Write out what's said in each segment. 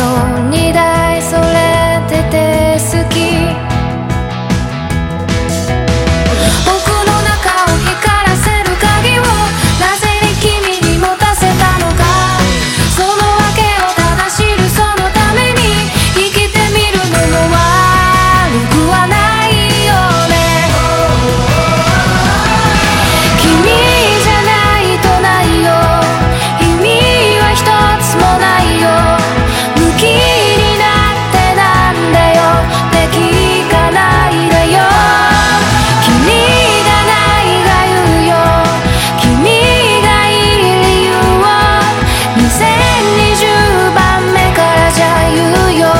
の荷台それてて好き僕の中を光らせる鍵をなぜに君に持たせたのかその訳をただ知るそのために生きてみるのも悪くはないよね君じゃないとないよ意味は一つもないよ向きになってなんだよって聞かないでよ君がないが言うよ君がいい理由を2020番目からじゃ言うよ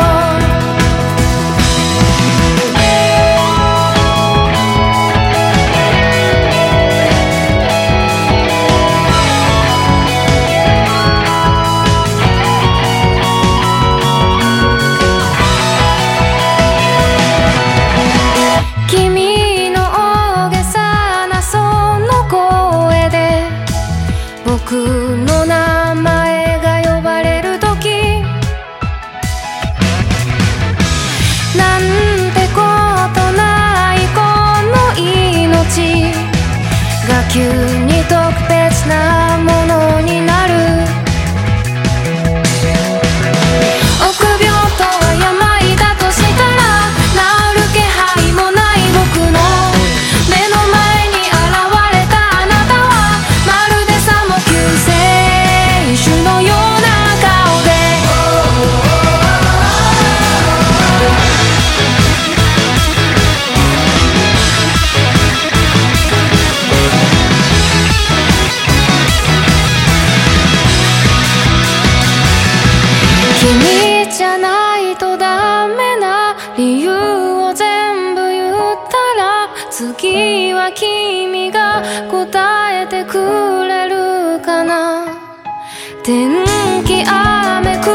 君の大げさなその声で僕の名前が呼ばれるときなんてことないこの命が急に特別なものになる臆病とは病だとしたら治る気配もない僕の目の前に現れたあなたはまるでさも救世主のような顔で君じゃないとダメな理由を全部言ったら次は君が答えてくれるかな天気雨